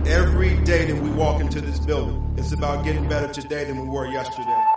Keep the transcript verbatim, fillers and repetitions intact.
every day that we walk into this building, it's about getting better today than we were yesterday.